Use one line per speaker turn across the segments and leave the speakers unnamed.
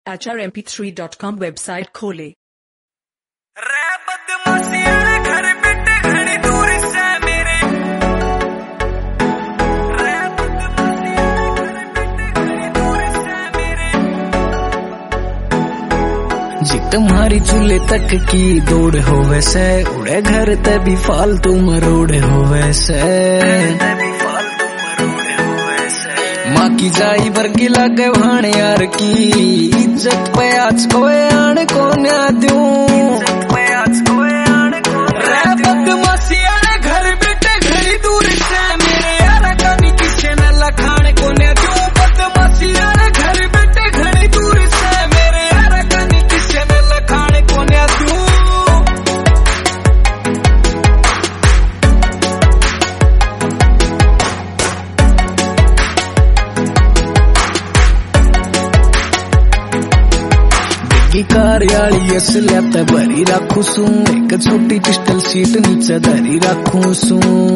HRMP3.com website खोले।
रे बदमाशियां घर बेटे घड़ी दूर से मेरे, रे बदमाशियां घर बेटे घड़ी दूर से मेरे।
जी तुम्हारी चूल्हे तक की दौड़ हो वैसे, उड़े घर ते भी फालतू मरोड़ हो वैसे। माँ की जाई वर्गी लागे भाण यार की, इज्जत पे आज कोई आने को न्या दूं।
रे बदमाशियां घर बेटे घड़ी दूर से मेरे, यार कभी किसी ने लखाने को न्या दूं। बदमाशियां घर बेटे घड़ी दूर से मेरे, यार कभी किसी ने लखाने को न्या दूं।
की कार्याली असल्यात भरी राखू सू, एक छोटी पिस्टल सीट नीचे धरी राखू सू।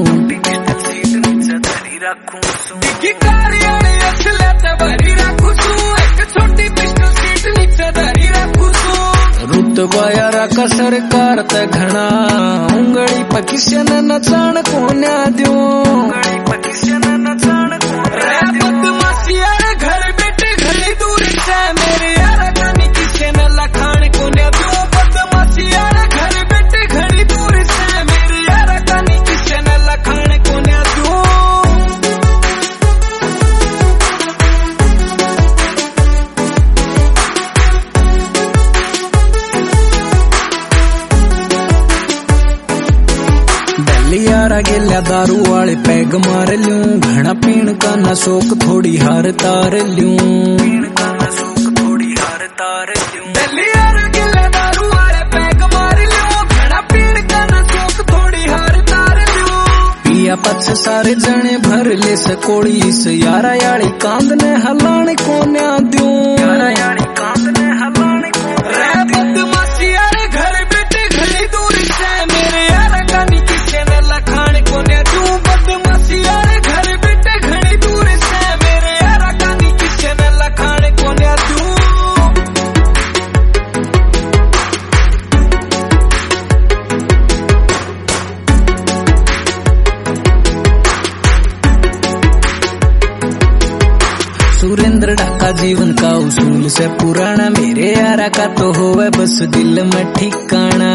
की कार्याली असल्यात भरी राखू सू, एक छोटी पिस्टल सीट नीचे धरी राखू सू।
रुतबा यारा का सरकार ते घना, उंगली पकिशन नचाण कोन्या द्यूं।
रे बदमाशियां घर बेटे घड़ी दूर से मेरे, यार कभी किसी ने लखाने को न्या दूं। बदमाशियां घर बेटे घड़ी दूर से मेरे, यार कभी किसी ने लखाने को न्या दूं।
यारा गेल्या दारू वाले पैग मार लूं, घना पीण का न शौक थोड़ी हार तार लूं।
दिल्ली यार गेल्या दारू वाले पैग मार लूं, घना पीण का न शौक थोड़ी हार तार लूं।
पिया पछ सारे जने भर ले सकोड़ी से, यारा याली कांद ने हलाने को न्या दूं।
रे बदमाशियां घर बेटे घड़ी दूर से मेरे, यार कभी किसी ने लखाने को न्या दूं। बदमाशियां घर बेटे घड़ी दूर से मेरे, यार कभी किसी ने लखाने को न्या दूं।
सुरेंद्र ढाका जीवन का उसूल से पुराना, मेरे यारा का तो होवे बस दिल में ठिकाना।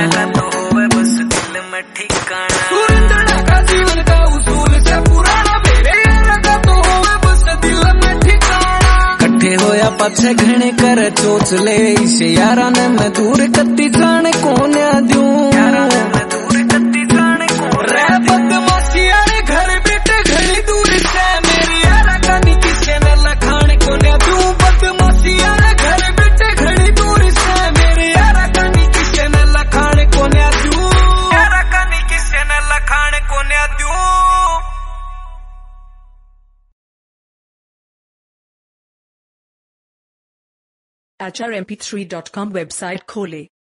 सुरेंद्र ढाका जीवन का उसूल से पुराना, मेरे यारा का तो होवे बस दिल में ठिकाना।
कट्ठे होया पाछे घने कर चोच ले, इसे यारा ने मैं दूर कत्ती जाने को न्या दूं।
रे बदमाशियां घर बेटे घड़ी दूर से मेरे, यार कभी किसी ने लखाने को न्या दूं। बदमाशियां घर बेटे घड़ी दूर से मेरे, यार कभी किसी ने लखाने को न्या दूं। यार कभी किसी ने लखाने को न्या दूं।
HRMP3.com वेबसाइट खोले।